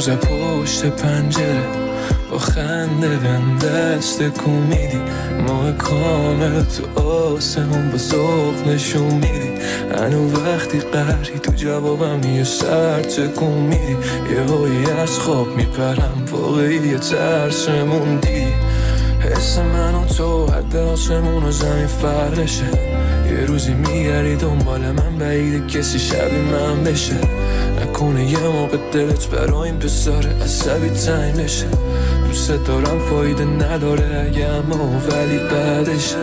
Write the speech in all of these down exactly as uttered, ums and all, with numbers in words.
روز پشت پنجره با خنده بهم دست کن میدی، ماه کامل تو آسمون با ذوق نشون میدی. هنو وقتی قهری تو جوابم یه سر تکون میدی، یه هایی از خواب میپرم واقعی یه ترسمون دیدی. حس من و تو حد آسمون و زمین فرقشه، یه روزی میگردی دنبال من بعید کسی شبیه من بشه. نکنه یه موقع دلت برای این پسر عصبی تنگ بشه. دوست دارم فایده نداره اگه اما ولی بعدشه.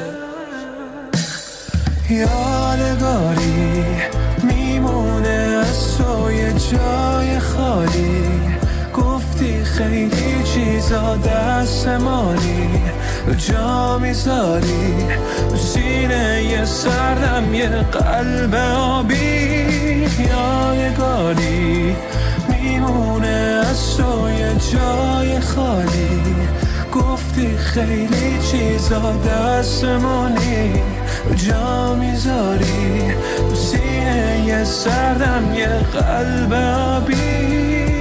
یادگاری میمونه از تو یه جای خالی، گفتی خیلی چیزا دست مالی رو جا میذاری تو سینه یه سردم یه قلب آبی. یادگاری میمونه از تو یه جای خالی، گفتی خیلی چیزا دست مالی رو جا میذاری تو سینه یه سردم یه قلب آبی.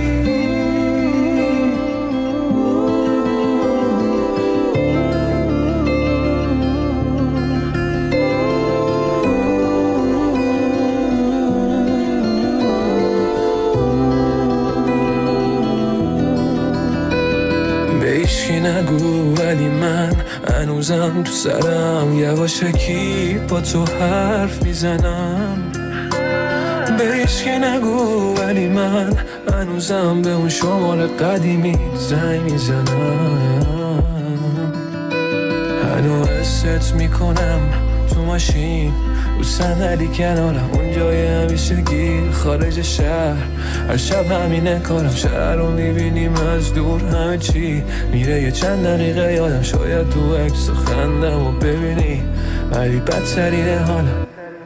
نگو ولی من هنوزم تو سرم یواشکی با تو حرف میزنم. بهش که نگو ولی من هنوزم به اون شمال قدیمی زنگ میزنم. هنو حست میکنم تو ماشین رو صندلی کنارم، اون جای همیشگی خارج شهر. هر شب همینه کارم، شهر رو میبینیم از دور همه چی میره. یه چند دقیقه یادم شاید تو عکس خندم و ببینی، ولی بدترینه حالم.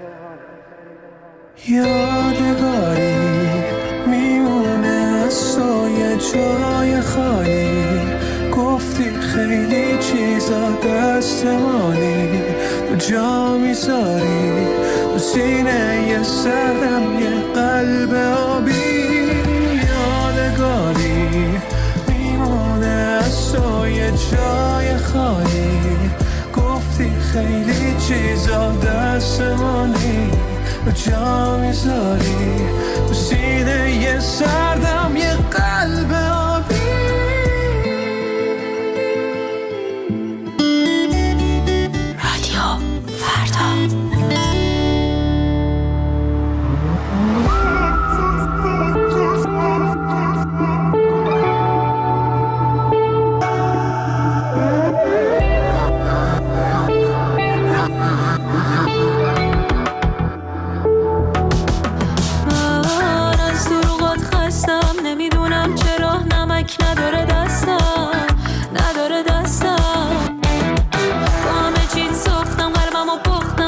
یادگاری میمونه از تو یه جای خالی، گفتی خیلی چیزا دست مالی تو جا میذاری تو سینه یه سردم یه قلب آبی. یادگاری میمونه از تو یه جای خالی، گفتی خیلی چیزا دست مالی تو جا میذاری تو سینه یه سردم یه قلب آبی. نداره دستم نداره دستم با همه چیز ساختم قلبم و پختم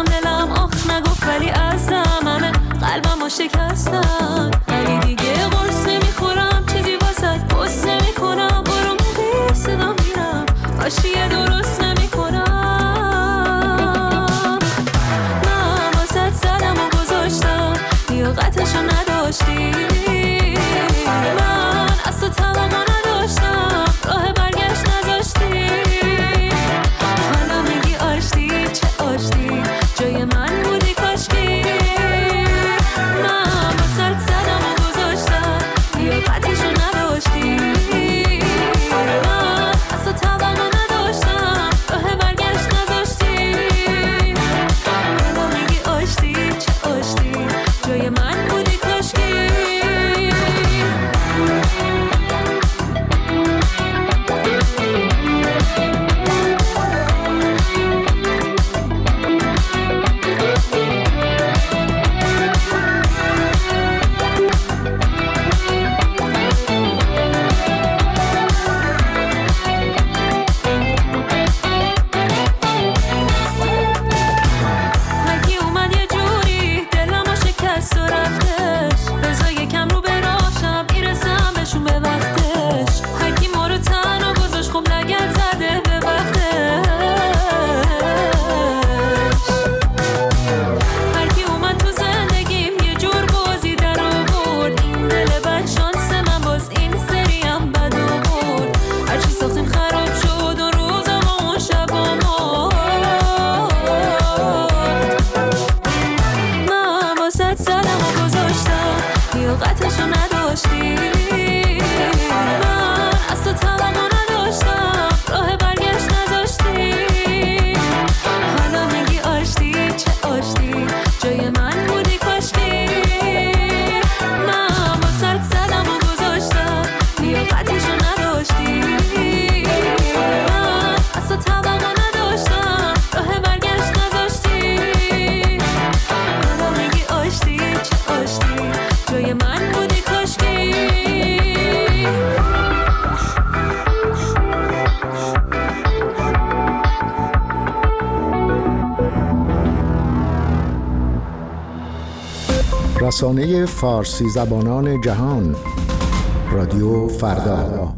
رسانه فارسی زبانان جهان، رادیو فردا.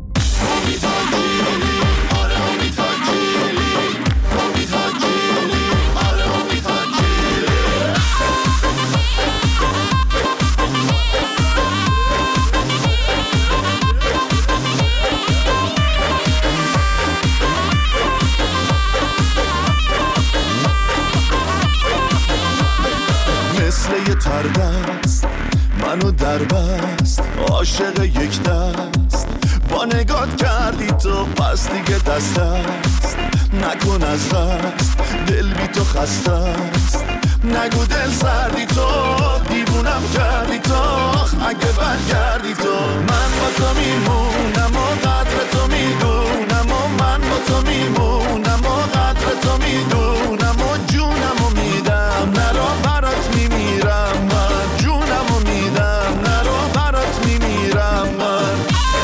تردست منو در بست، عاشق یک دست با نگات کردی تو، پس دیگه دست است نکن از دست، دل بی تو خسته است، نگو دل سردی تو، دیوونم کردی تو، اگه برگردی تو من با تو میمونم و قدر تو میدونم، و من با تو میمونم و قدر تو میدونم، و جونم و میدم نرو برات میمیرم، من جونم و میدم نرو برات میمیرم من.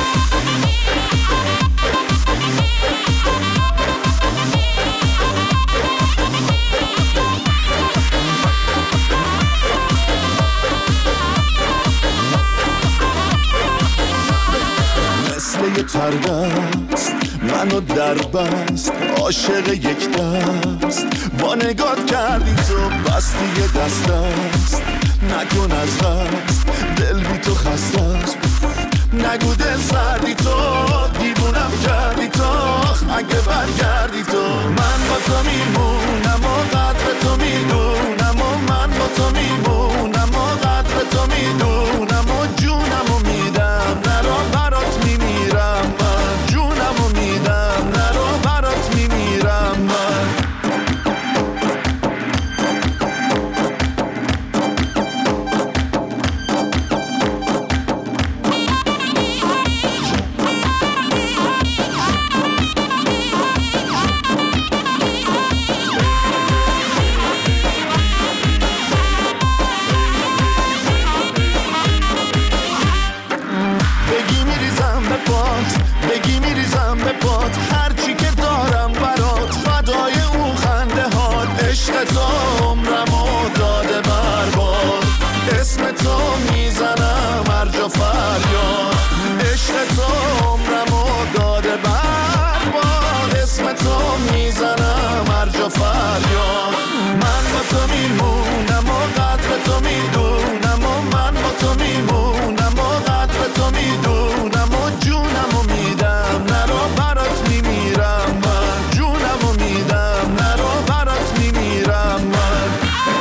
مثل یه تردست منو در بست، عاشق یک دست با نگات کردی تو، بس دیگه دست است نکن از دست، دل بی تو خسته است، نگو دل سردی تو، دیوونم کردی تو، اگه برگردی تو من با تو میمونم و قدر تو میدونم، و من با تو میمونم و قدر تو میدونم، و جونم و میدم نرو برات میمیرم من، جونم و میدم نرو برات میمیرم من. بگی میریزم به پات، هرچی که دارم برات، فدای اون خنده هات، عشق تو عمرمو داده برباد، اسم تو میزنم هر جا فریاد، عشق تو عمرمو داده برباد، اسم تو میزنم هر جا فریاد، من با تو میمونم و قدر تو میدونم، و من با تو میمونم و قدر تو میدونم، و جونم و میدم نرو برات میمیرم من، جونم و میدم نرو برات میمیرم من.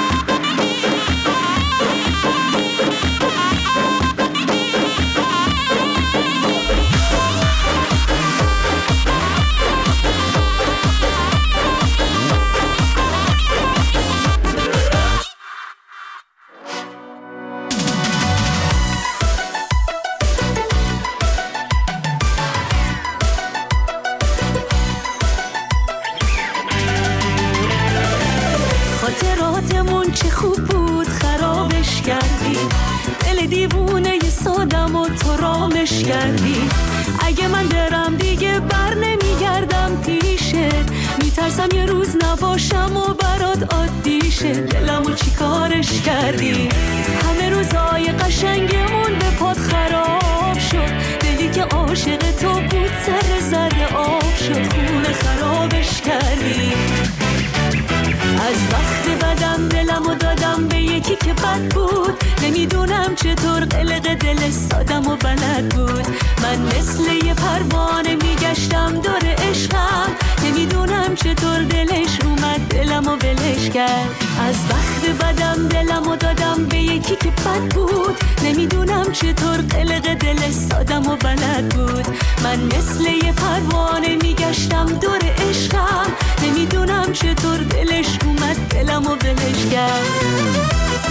خاطراتمون چه خوب بود خرابش کردی، دل دیوونه ی سادم و تو رامش کردی، اگه من برم دیگه بر نمیگردم پیشت، میترسم یه روز نباشم و برات عادی شه، دلمو چی کارش کردی، همه روزای قشنگمون به پات خراب شد، دلی که عاشق تو بود سر زده آب شد، خونه خرابش کردی، از وقت بدم دلمو دادم به یکی که بد بود، نمیدونم چطور قلق دل سادم و بلد بود، من مثل یه پروانه میگشتم دور عشقم، نمیدونم چطور دلش اومد دلمو ولش کرد، از وقت بدم دلمو دادم به یکی که بد بود، نمیدونم چطور قلق دل سادم و بلد بود، من مثل یه پروانه میگشتم دور عشقم، نمیدونم چطور دلش اومد دلمو ولش کرد.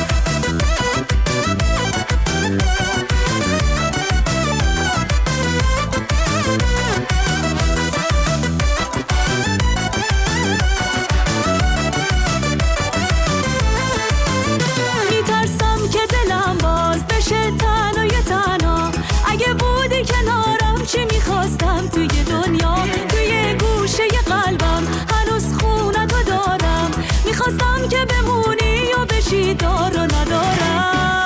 میترسم که دلم باز بشه تنها یه تنها، اگه بودی کنارم چی میخواستم توی دنیا، توی گوشه ی قلبم هنوز خونتو دارم، میخواستم که بمونی و بشی دار و ندارم.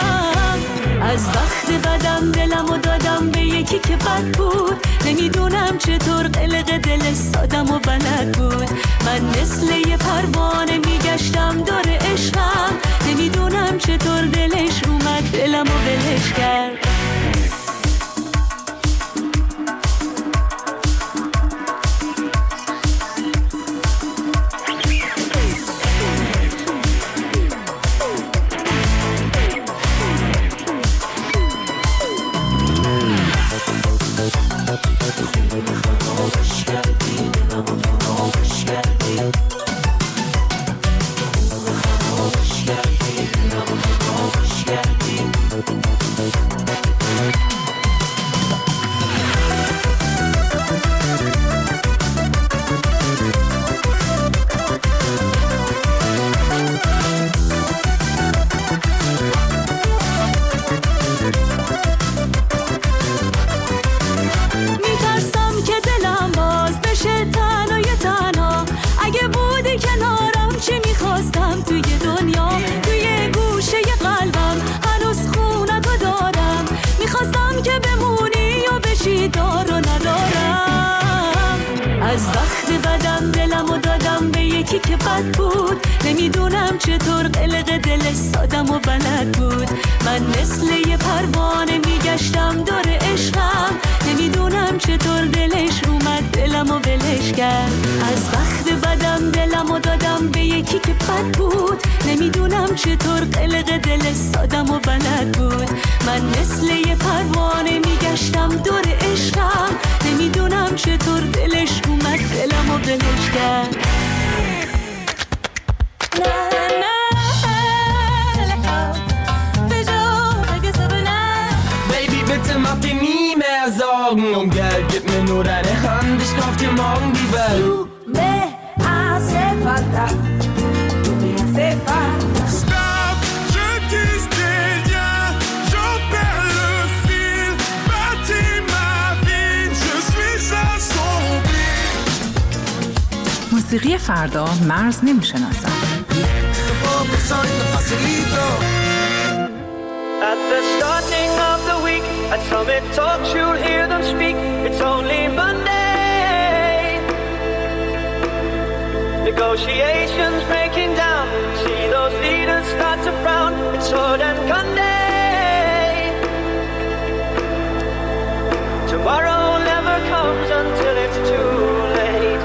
از وقت بدم دلمو دادم به یکی که بد بود، نمیدونم چطور قلق دل سادم و بلد بود. من مثل یه پروانه میگشتم دور عشقم، نمیدونم چطور دلش اومد دلمو ولش کرد. که بد بود، نمیدونم چطور قلق دل سادم و بلد بود. من مثل یه پروانه میگشتم دور عشقم، نمیدونم چطور دلش اومد دلمو ولش کرد. از وقت بدم دلمو دادم به یکی که بد بود، نمیدونم چطور قلق دل سادم و بلد بود. من مثل یه پروانه میگشتم دور عشقم، نمیدونم چطور دلش اومد دلمو ولش کرد. Baby, bitte mach dir nie mehr Sorgen um Geld, gib mir nur deine Hand, ich kauf dir morgen die Welt. Tu me hace falta, tu me hace falta. Stop, je disais rien, j'en perds le fil, bâtis ma vie, je suis assombri. موسیقی فردا مرز نمیشناسد. At the starting of the week, at summit talks you'll hear them speak. It's only Monday. Negotiations breaking down. See those leaders start to frown. It's sword and gun day. Tomorrow never comes until it's too late.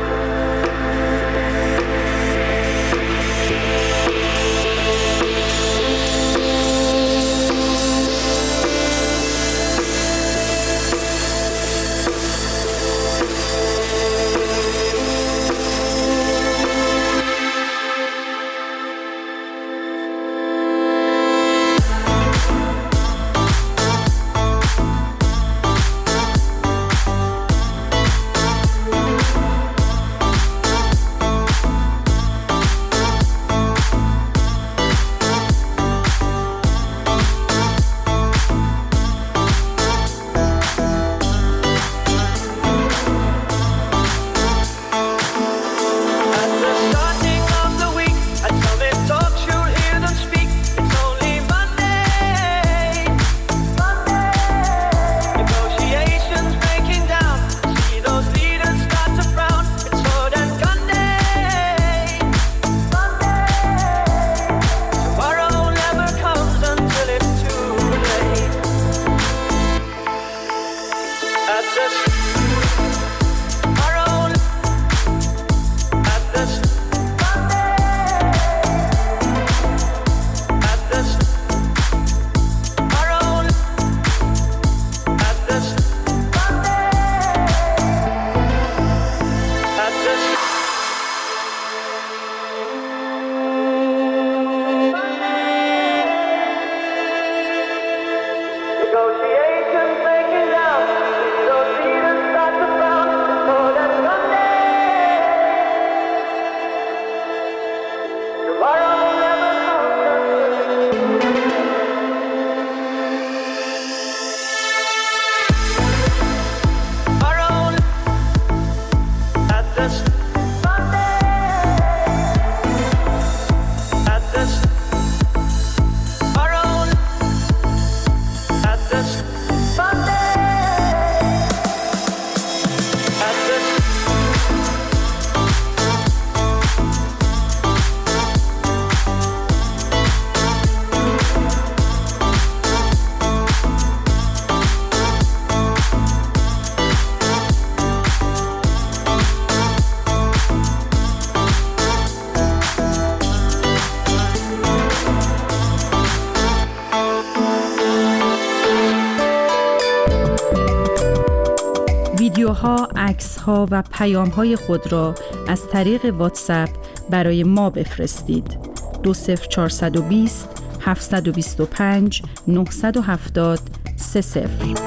ها، عکس ها و پیام های خود را از طریق واتساپ برای ما بفرستید. دو صفر چهارصد و بیست هفتصد و بیست و پنج نهصد و هفتاد سه صفر.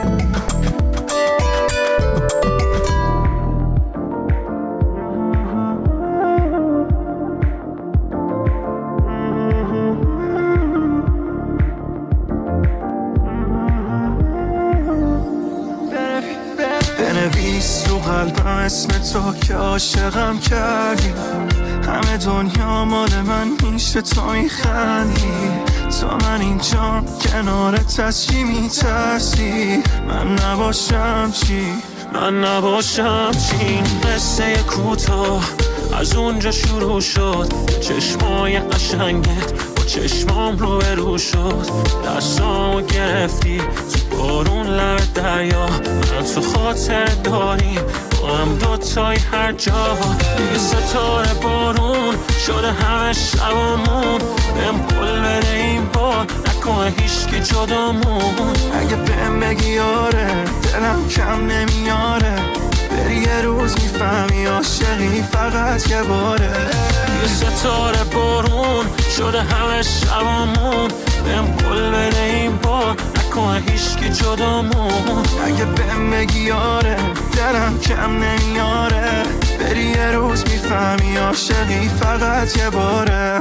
بنویس رو قلبم اسم تو که عاشقم کردی، همه دنیا مال من میشه تو میخندی، تو من اینجا کنارت از چی میترسی؟ من نباشم چی؟ من نباشم چی؟ قصه کوتاه از اونجا شروع شد، چشمای قشنگت با چشمام رو برو شد، دستامو گرفتی تو بارون لب دریا، من تو خاطر داریم با هم دوتای هر جا، یه ستاره بارون شده همه شبامون، بهم قول بده این بار نکنه هیچکی جدامون، اگه بهم بگی آره دلم کم نمیاره، بری یه روز میفهمی عاشقی فقط یه باره، یه ستاره بارون شده همه شبامون، بهم قول بده این بار نکنه هیچکی جدامون، اگه بهم بگی آره دلم کم نمیاره، بری یه روز میفهمی عاشقی فقط یه باره.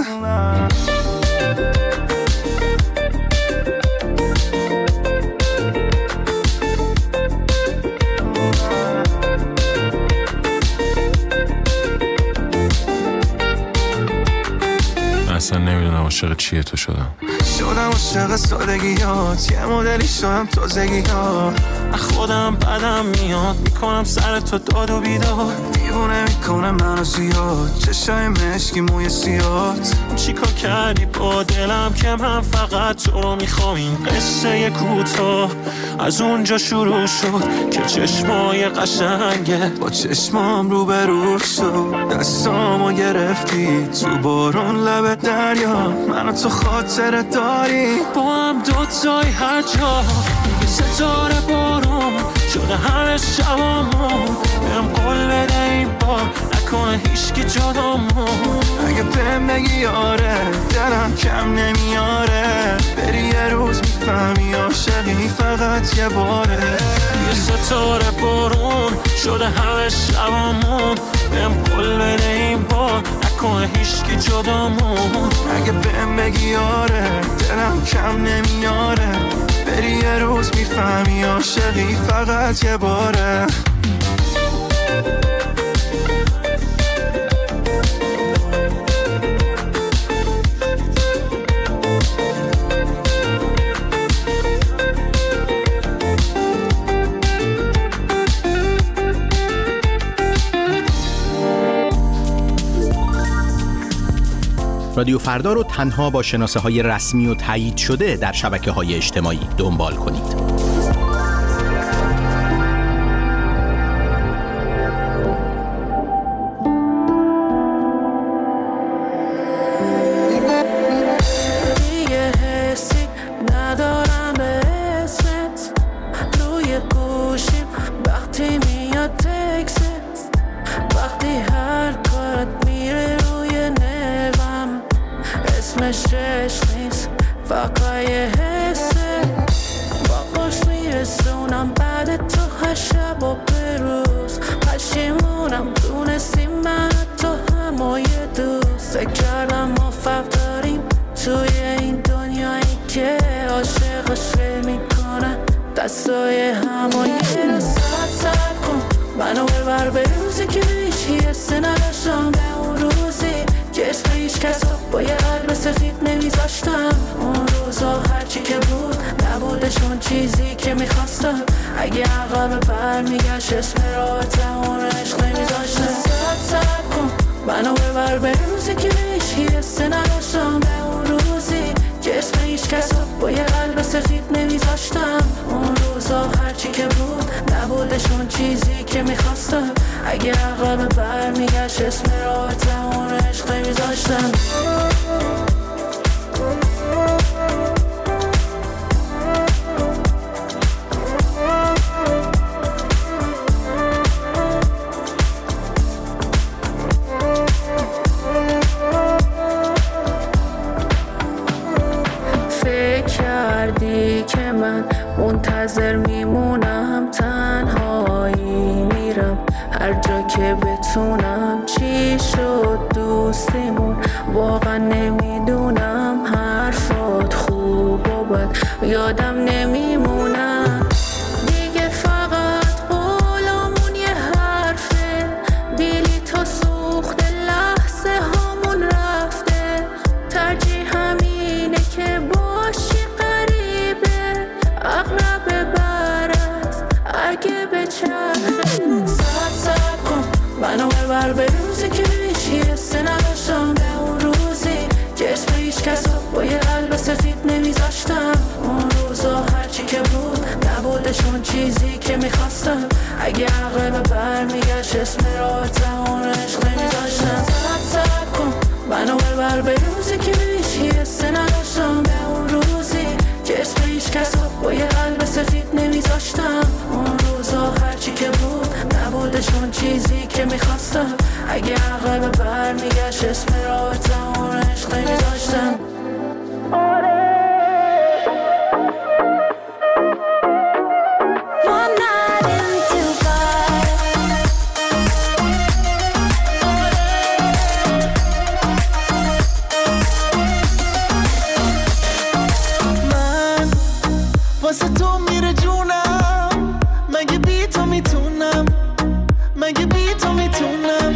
اصلا نمیدونم عاشق چیه تو شدم شدم عاشق سادگیات، یه مدلی شدم تازگیات، خودم بدم میاد میکنم سر تو داد و بیدار، دیوونه میکنه منو زیاد، چشای مشکی موی سیات، چیکار کردی با دلم که من فقط تو رو میخوام، این قصه کوتاه از اونجا شروع شد که چشمای قشنگه با چشمام رو برو شد، دستامو گرفتی تو بارون لب دریا، منو تو خاطر داری با هم دوتای هر جا، یه ستاره بارون شده همه شبامون، بهم قول بده این بار نکنه هیچکی جدامون، اگه بهم بگی آره دلم کم نمیاره، بری یه روز میفهمی عاشقی فقط یه باره، یه ستاره بارون شده همه شبامون، بهم قول بده این بار نکنه هیچکی جدامون، اگه بهم بگی آره دلم کم نمیاره، بری یه روز میفهمی عاشقی فقط یه باره. رادیو فردا رو تنها با شناسه های رسمی و تایید شده در شبکه های اجتماعی دنبال کنید. کردی که من منتظر میمونم، تنهایی میرم هر جا که بتونم. چی شد دوستیمون واقعا نمیدونم، حرفات خوب و بد یادم نمیمونم. دیگه فقط قولمون یه حرفه، بیلی تا سوخت لحظه هامون رفته. ترجیح همینه که باشی قریبه، اقرب برست اگه به چرخه. سب سب کن منو ببر به روزی که هیچ حسی نداشتم، به اون روزی که اسم هیچ کس با یه قلب سفید نمیذاشتم. اون روزا هرچی که بود نبودشون چیزی که میخواستم. اگه عقل بر میگشت اسم راحتم اون عشق نمیذاشتم. سب سب کن منو ببر به روزی که هیچ حسی نداشتم، به اون روزی که اسم هیچ کس با یه قلب سفید نمیذاشتم. اون روزا هرچی که بود نبودشون چیزی که میخواستم. اگه عقل بر میگشت اسم راحتم اون عشق نمیذاشتم. واسه تو میره جونم، مگه بی تو میتونم، مگه بی تو میتونم.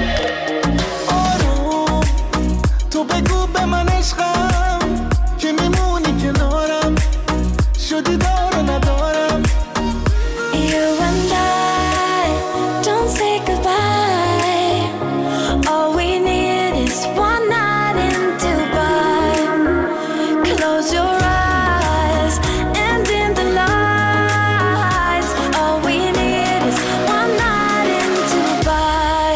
آروم تو بگو به من عشقم که میمونی کنارم، شدی دار و ندارم. You and I don't say goodbye. All we need is one night in Dubai. Close your eyes and in the lights. All we need is one night in Dubai.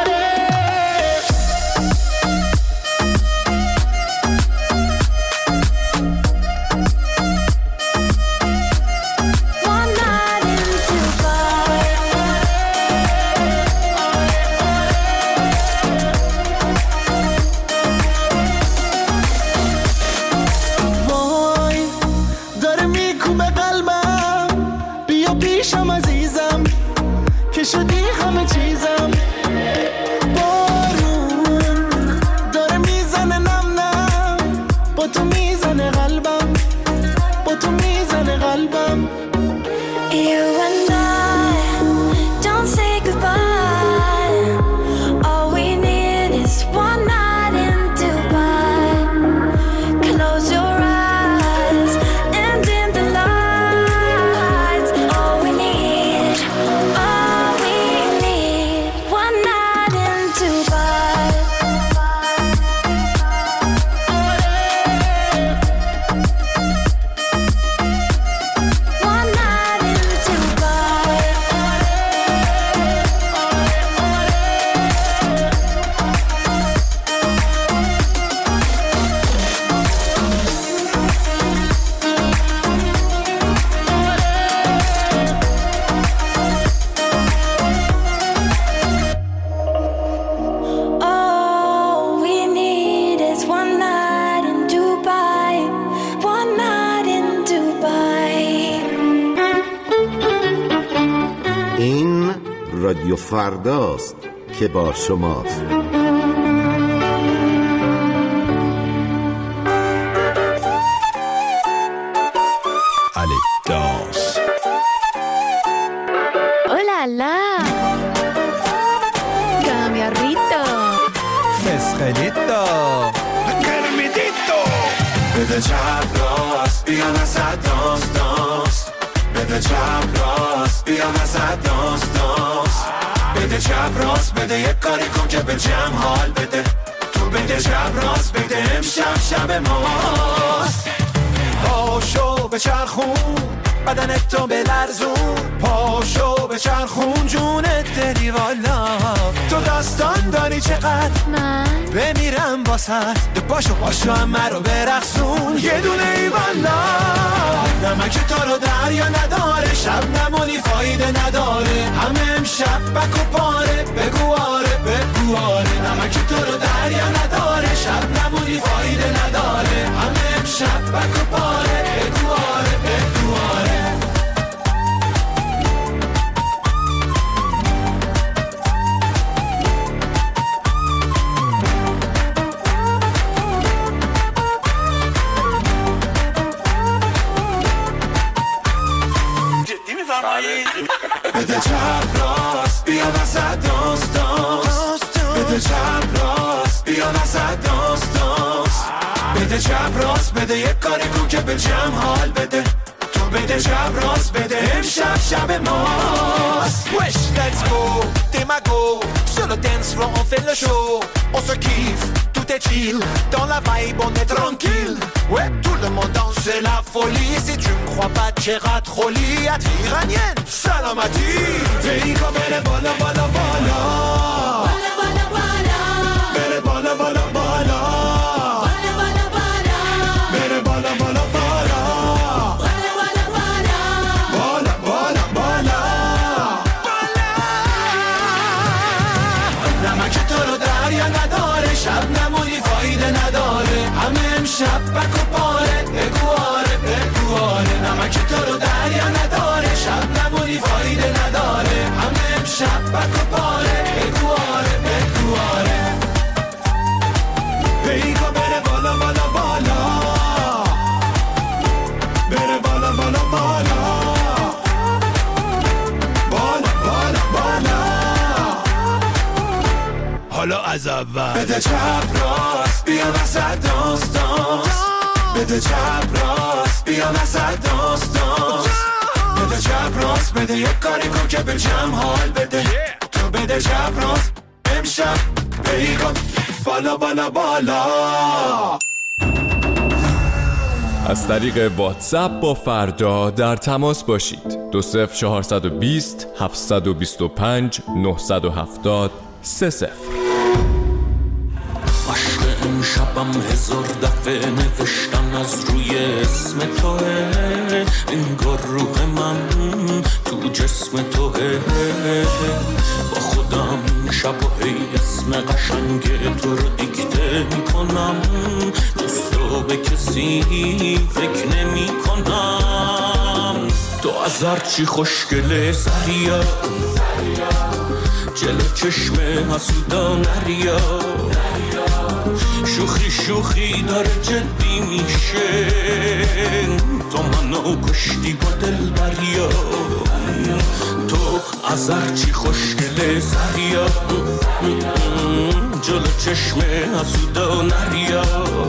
One night in Dubai. وای داره میکوبه قلبم، بیا پیشم عزیزم که شدی همه چیزم. بارون داره میزنه نم نم، با تو میزنه قلبم، با تو میزنه قلبم. You and I don't say goodbye. All we need is one night in Dubai. Close your eyes and in the lights. All we need, all we need, one night in Dubai. One night in Dubai. All we need is one night in Dubai. One night in Dubai. این رادیو فرداست که با شماست. الداس Oh la la. Cambiarrito. فسخلیتا بده چپ راست بیا وسط دانس دانس، بده چپ راست بیا وسط دانس دانس. بده چپ راست بده یک کاری کن که به جمع حال بده. تو بده چپ راست بده امشب شب ماست. پاشو به چرخون بدنت تو بلرزون، پاشو به چرخون جونت دلی والا. تو داستان داری چقدر من بمیرم واسط، پاشو پاشو همه رو برقصون یه دونه ای والا. نمک تو رو دریا نداره، شب نمونی فایده نداره. همه امشب بک و پاره بگو آره بگو آره. نمک تو رو دریا نداره، شب نمونی فایده نداره. همه امشب بک و پاره بگو بده چپ راست بیا وسط داستان، بده چپ راست بیا وسط داستان، بده چپ راست بده یک کاری کن که به جمع حال بده، تو بده چپ راست بده امشب شب ماست. Wesh let's go, démago, sur le dance floor on fait le show, on se kiffe, tout est chill, dans la vibe on est tranquille. Ouais tout le monde danse c'est la folie, si tu me crois pas tchera troli, à iranienne, salamati, pays comme elle est bala bala bala, bala bala bala, bala bala bala bala, bala bala bala, bala bala bala bala. شب نمونی فایده نداره، همه امشب بک و پاره، بگواره بگواره، نمک تو رو دریا نداره، شب نمونی فایده نداره، همه امشب بک و پاره، بگواره بگواره. بیگا بره بالا بالا بالا، بره بالا بالا بالا، بالا بالا بالا. حالا از اول بده چپ راست بیا وسط داستان، بده چپ راست بیا وسط داستان، بده چپ راست بده یک کاری کن که به جمع حال بده، تو بده چپ راست امشب بیگم بالا بالا بالا. از طریق واتساپ با فردا در تماس باشید. دو صفر چهارصد و بیست هفتصد و بیست و پنج نهصد و هفتاد سه صفر. عشق امشبم هزار دفعه نوشتم از روی اسم توه، انگار روح من تو جسم توه، با خودم شب و هی اسم قشنگ تو رو دیکته میکنم، جز تو به کسی فکر نمی کنم. تو از هرچی خوشگله سریا، جلو چشم حسودا نریا، شوخی شوخی داره جدی میشه، تو منو کشتی با دل بریا، تو از هرچی خوشگله سریا، جلو چشم حسودا نریا،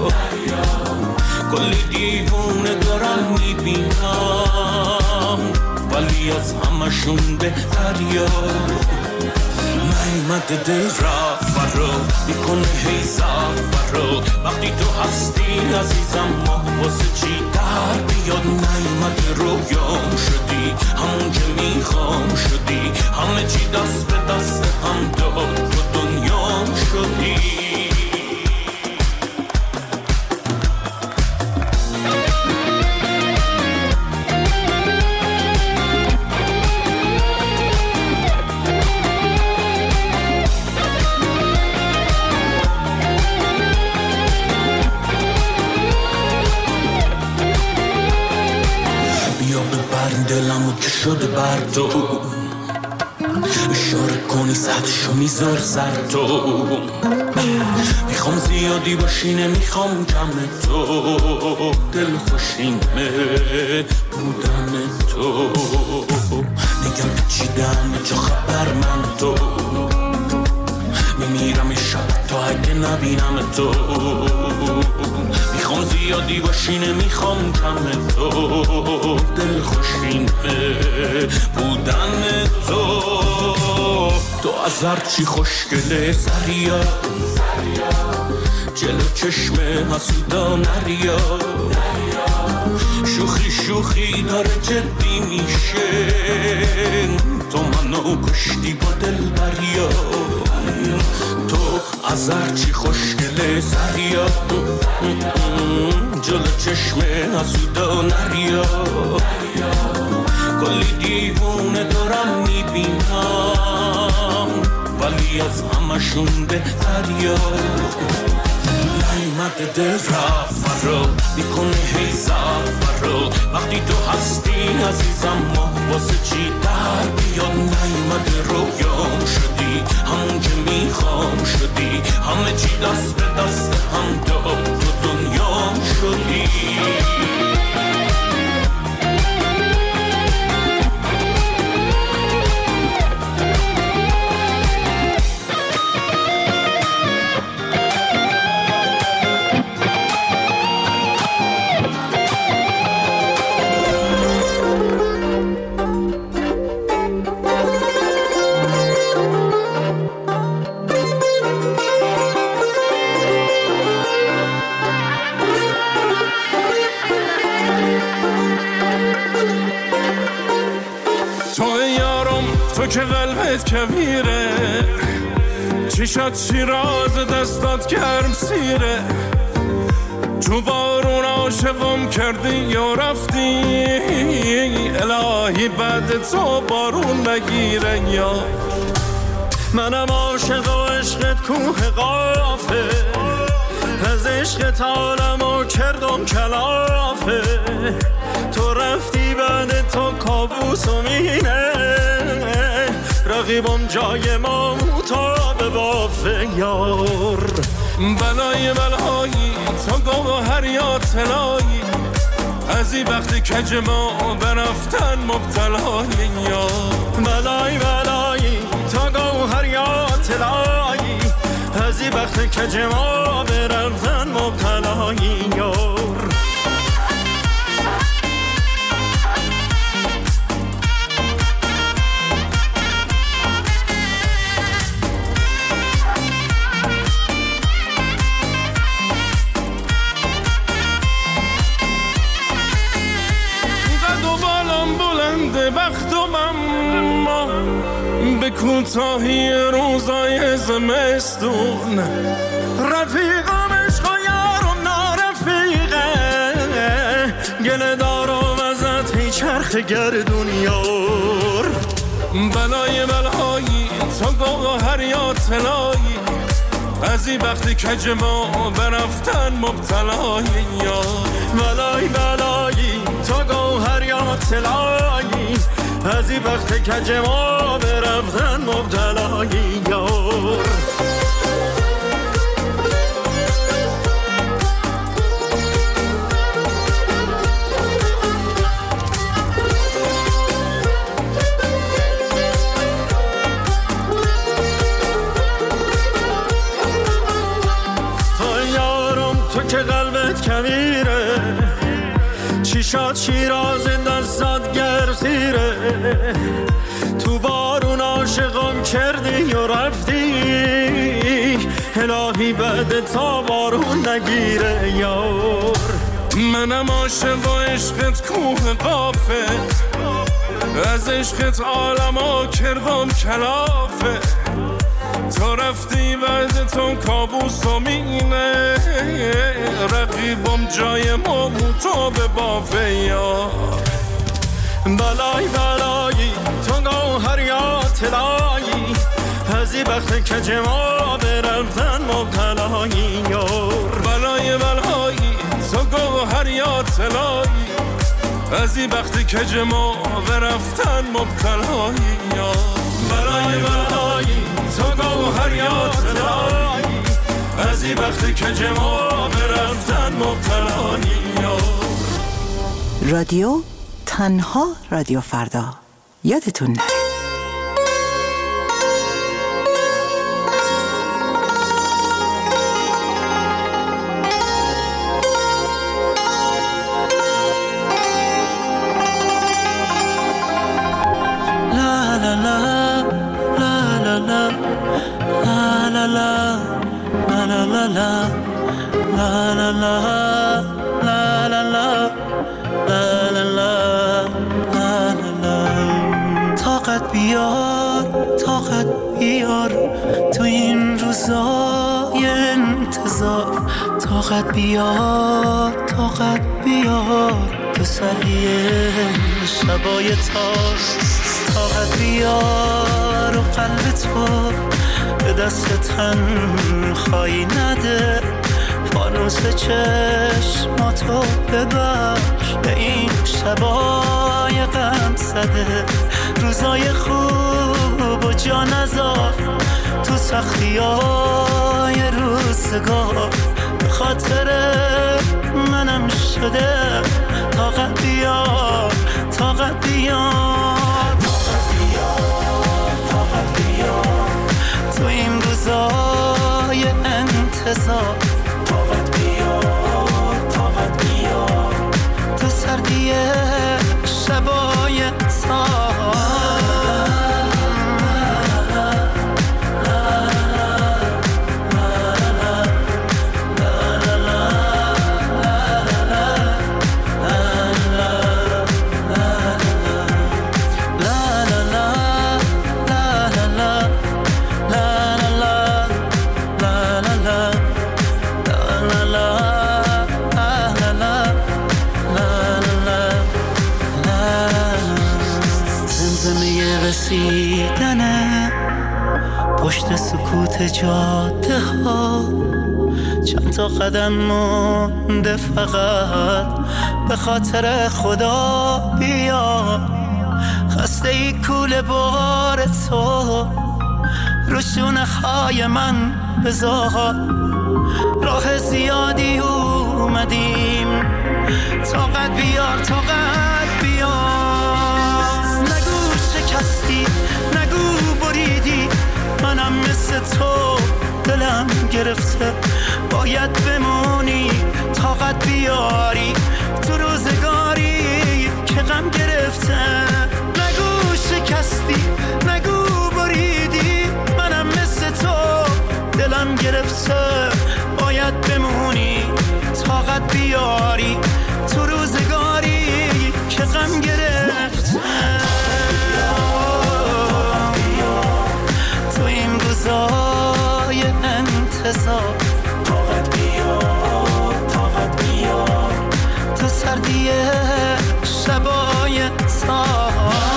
کلی دیوونه دارم میبینم، ولی از همشون بهتریا. نیمده دل رفت فرا میکنه هی زفرا، وقتی تو هستی عزیزم ماه واسه چی در بیاد. نیمده رویام شدی همون که میخوام شدی، همه چی دست به دست هم داد تو دنیام شدی. دلمو که شده بر تو، اشاره کنی سطشو میذار سر تو، میخوام زیادی باشی نمیخوام کم تو، دل خوشینه بودن تو، نگم چیدم چه خبر من تو، میمیرم شب تا اگه نبینم تو، میخوام زیادی باشی نمیخوام کم تو، دل خوشینه بودن تو، تو از هرچی خوشگله سریا، جلو چشم حسودا نریا، شوخی شوخی داره جدی میشه، تو منو کشتی با دل بریا، تو از هرچی خوشگله سریا، جلو چشم حسودا نریا، کلی دیوونه دارم میبینم، ولی از همشون بهتریا. نیمده دل رفت فرا میکنه هی زفرا، وقتی تو هستی عزیزم ماه واسه چی در بیاد. نیمده رویام شدی همون که میخوام شدی، همه چی دست به دست هم داد تو دنیام شدی. که قلبت کبیره، چشات شیراز دستات گرم سیره، تو بارون عاشقم کردی یا رفتی، الهی بعد تو بارون نگیره یار. منم عاشق و عشقت کوه قافه، از عشقت عالمو کردم کلافه، تو رفتی بعد تو کابوس و مینه، رقیبم جای ما تا به بافه یار. بلای بلایی تا گوهر یا طلایی، از این وقتی کج ما برفتن مبتلایی یار. بلای بلایی تا گوهر یا طلایی، از این وقتی کج ما برفتن مبتلایی یار. بختم اما به کوتاهی روزای زمستون، رفیقم عشق و یارم نارفیقه، گله دارم ازت هی چرخ گردون یار. بلای بلایی تا گوهر یا طلایی، از این وقتی کج ما برفتن مبتلایی یار. بلای بلایی تا گوهر یا طلایی، از این وقتی کج ما برفتن مبتلایی یار. که قلبت کبیره، چشات شیراز دستات گرسیره، تو بارون عاشقم کردی و رفتی، الهی بعد تا بارون نگیره یار. منم عاشق و عشقت کوه قافه، از عشقت عالمو کردم کلافه، تو رفتی بعد تو کابوس و مینه، رقیبم جای ما تو به بافه یار. بلای بلایی تو گوهر یا طلایی، از این وقت کج ما برفتن مبتلایی یار. بلای بلایی تو گوهر یا طلایی، از این وقت کج ما برفتن مبتلایی یار. بلای بلایی تو گوهر یا طلایی، از این وقتی که جما برفتن مبتلایی یار. رادیو تنها رادیو فردا، یادتون نره. طاقت بیار طاقت بیار تو این روزای انتظار، طاقت بیار طاقت بیار تو سریع شبای تار، طاقت بیار و قلب تو به دست تنهایی نده، فانوس چشماتو ببخش به این شبای غم زده، روزای خوب و جا نذار تو سختیای روزگار، به خاطر منم شده طاقت بیار طاقت بیار طاقت بیار طاقت بیار تو این روزای انتظار، طاقت بیار طاقت بیار تو سردی شبای سار. رسیدنه پشت سکوت جاده ها، چند تا قدم مونده فقط به خاطر خدا بیا. خسته ای کول بار تو رو شونه های من بذار، راه زیادی اومدیم، طاقت بیار طاقت بیار. نگو شکستی نگو بریدی، منم مثل تو دلم گرفته، باید بمونی طاقت بیاری تو روزگاری که غم گرفته. نگو شکستی نگو بریدی، منم مثل تو دلم گرفته، باید بمونی طاقت بیاری تو روزگاری که غم گرفته. تو این روزای انتظار طاقت بیار طاقت بیار، تو سردی شبای سار.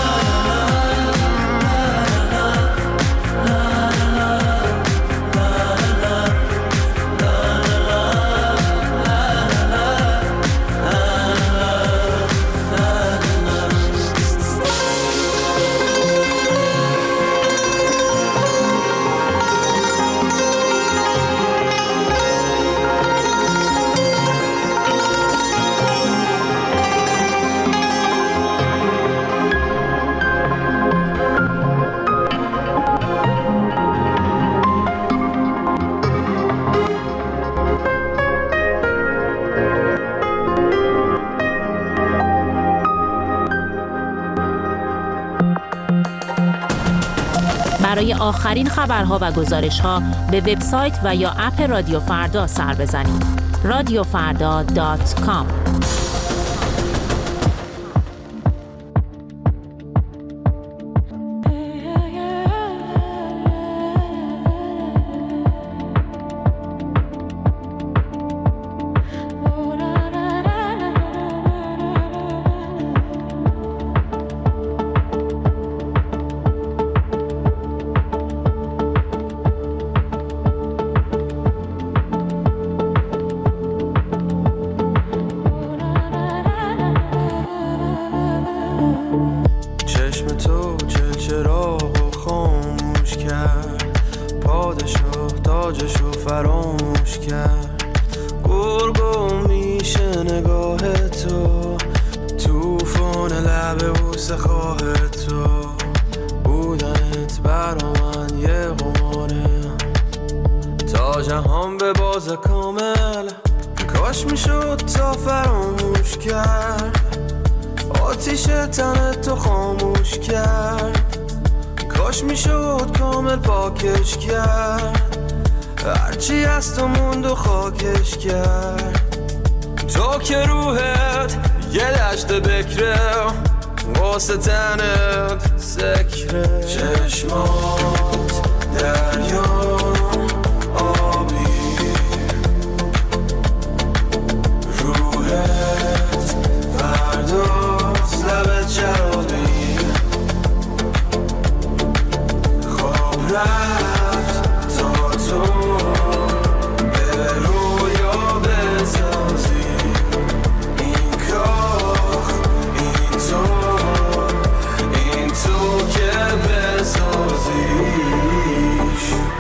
برای آخرین خبرها و گزارش‌ها به وبسایت و یا اپ رادیو فردا سر بزنید. رادیو فردا دات کام. جهان به باز کامل کاش میشد تا فراموش کرد، آتیش تن تو خاموش کرد، کاش میشد کامل پاکش کرد، هرچی از تو موند و خاکش کرد. تو که روحت یه دشت بکره واسه تنت سکره، چشمات دریا رفت تا تو به رویا بسازی این کاخ، این تو این تو که بسازیش.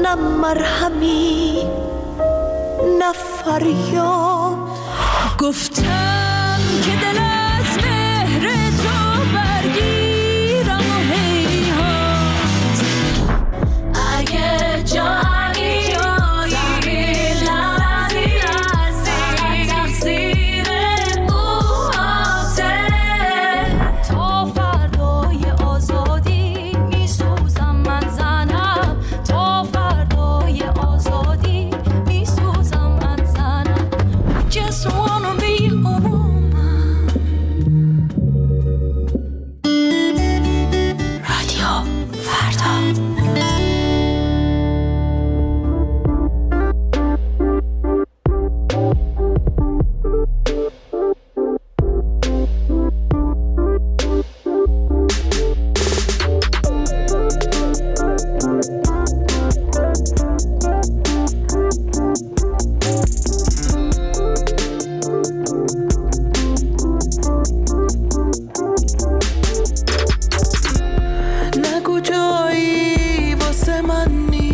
نه مرهمی نه فریاد. گفتم که دل از مهر تو برگیرم و هیهات. اگه جایی جایی لحظی لحظی تقصیر موهاته. تا فردای آزادی میسوزم من زنم. تا فردای آزادی میسوزم من زنم. Just wanna be a woman. رادیو فردا. نگو جایی واسه من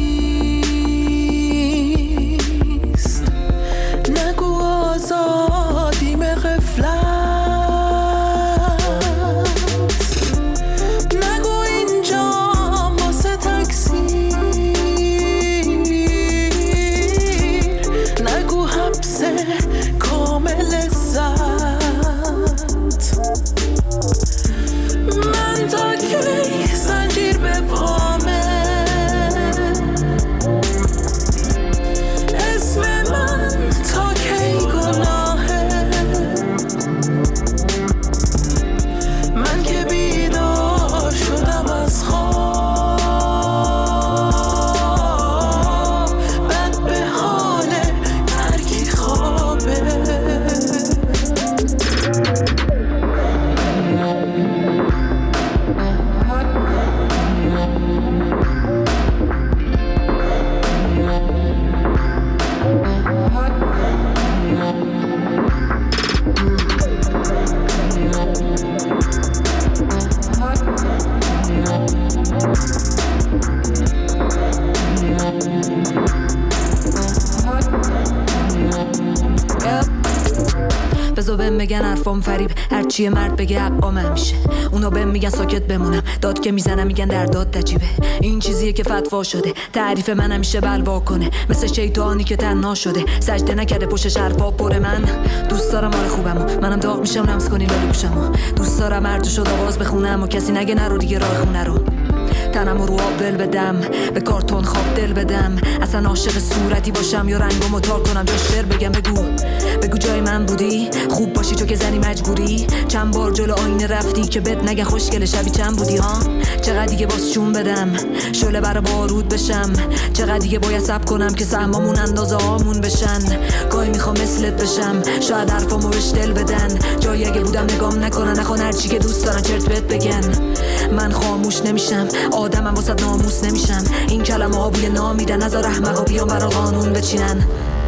نیست. نگو آزادیم غفلت. نگو اینجا واسه تکثیر. نگو حبس کامل زد. من تا کی زنجیر به پامه. اسم من تا کی گناهه. من که بیدار شدم از خواب. بد به حال ترکی خوابه. بزو بهم بگن حرفام فریب. هرچی مرد بگه حقام همیشه. اونا بهم میگن ساکت بمونم. داد که میزنم میگن در داد تجیبه. این چیزیه که فتوا شده. تعریف من همیشه بلوا کنه. مثل شیطانی که تنها شده. سجده نکرده پشتش حرفا پر. من دوست دارم آره خوبمو. منم داغ میشم لمس کنی لاله گوشمو. دوست دارم هر جا شد آواز بخونم و کسی نگه نرو دیگه راه خونه رو. تنم رو آب دل بدم. به کارتون خواب دل بدم. اصلا عاشق صورتی باشم یا رنگو متار کنم یا شعر بگم. بگو بگو جای من بودی. خوب باشی چون که زنی مجبوری. چند بار جلو آینه رفتی که بد نگه خوشگل شبی چند بودی ها. چقدر دیگه باز چون بدم شعله برا بارود بشم. چقدر دیگه باید صبر کنم که سهمامون اندازه هامون بشن. گاهی میخوام مثلت بشم. شاید حرفامو بهش دل بدن. جایی اگه بودم نگام نکنن. نخوان هرچی که دوست دارن چرت بهت بگن. من خاموش نمیشم. آدمم واسه ناموس نمیشم. این کلمه ها بوی نامیدن. نذار احمقا بیان برا قانون بچینن.